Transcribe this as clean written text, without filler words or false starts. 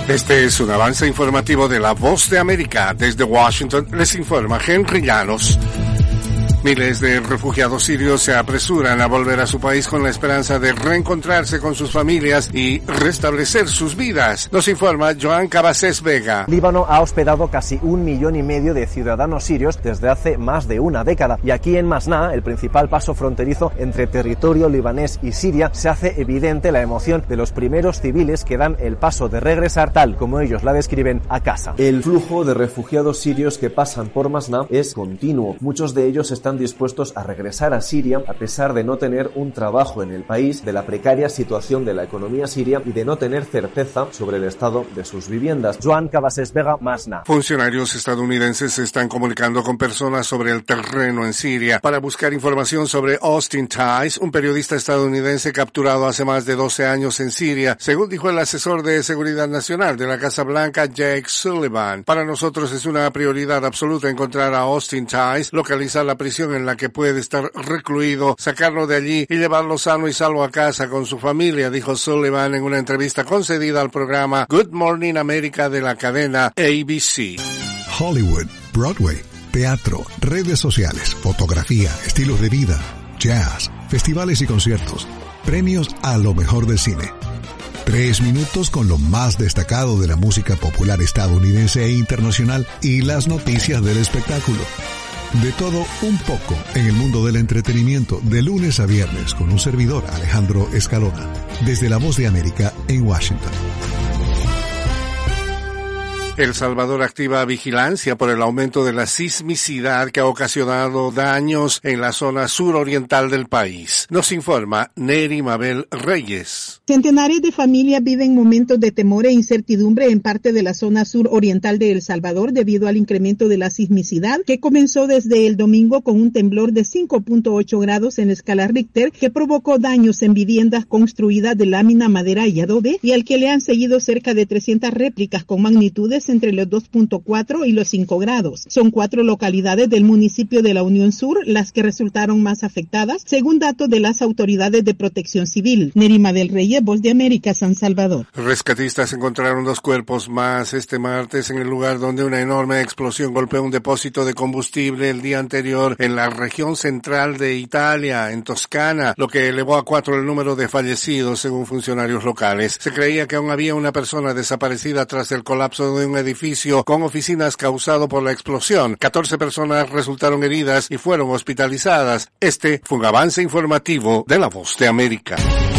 Este es un avance informativo de La Voz de América. Desde Washington les informa Henry Llanos. Miles de refugiados sirios se apresuran a volver a su país con la esperanza de reencontrarse con sus familias y restablecer sus vidas. Nos informa Joan Cabasés Vega. Líbano ha hospedado casi 1,5 millones de ciudadanos sirios desde hace más de una década. Y aquí en Masná, el principal paso fronterizo entre territorio libanés y Siria, se hace evidente la emoción de los primeros civiles que dan el paso de regresar, tal como ellos la describen, a casa. El flujo de refugiados sirios que pasan por Masná es continuo. Muchos de ellos están dispuestos a regresar a Siria a pesar de no tener un trabajo en el país, de la precaria situación de la economía siria y de no tener certeza sobre el estado de sus viviendas. Joan Cabasés Vega, Masná. Funcionarios estadounidenses se están comunicando con personas sobre el terreno en Siria para buscar información sobre Austin Tice, un periodista estadounidense capturado hace más de 12 años en Siria, según dijo el asesor de Seguridad Nacional de la Casa Blanca, Jake Sullivan. Para nosotros es una prioridad absoluta encontrar a Austin Tice, localizar la prisión en la que puede estar recluido, sacarlo de allí y llevarlo sano y salvo a casa con su familia, dijo Sullivan en una entrevista concedida al programa Good Morning America de la cadena ABC. Hollywood, Broadway, teatro, redes sociales, fotografía, estilos de vida, jazz, festivales y conciertos, premios a lo mejor del cine. 3 minutos con lo más destacado de la música popular estadounidense e internacional y las noticias del espectáculo. De todo un poco en el mundo del entretenimiento, de lunes a viernes, con un servidor, Alejandro Escalona, desde La Voz de América en Washington. El Salvador activa vigilancia por el aumento de la sismicidad que ha ocasionado daños en la zona suroriental del país. Nos informa Neri Mabel Reyes. Centenares de familias viven momentos de temor e incertidumbre en parte de la zona suroriental de El Salvador debido al incremento de la sismicidad que comenzó desde el domingo con un temblor de 5.8 grados en la escala Richter que provocó daños en viviendas construidas de lámina, madera y adobe y al que le han seguido cerca de 300 réplicas con magnitudes entre los 2.4 y los 5 grados. Son 4 localidades del municipio de la Unión Sur las que resultaron más afectadas, según datos de las autoridades de protección civil. Nerima del Reyes, Voz de América, San Salvador. Rescatistas encontraron 2 cuerpos más este martes en el lugar donde una enorme explosión golpeó un depósito de combustible el día anterior en la región central de Italia, en Toscana, lo que elevó a 4 el número de fallecidos, según funcionarios locales. Se creía que aún había una persona desaparecida tras el colapso de un edificio con oficinas causado por la explosión. 14 personas resultaron heridas y fueron hospitalizadas. Este fue un avance informativo de La Voz de América.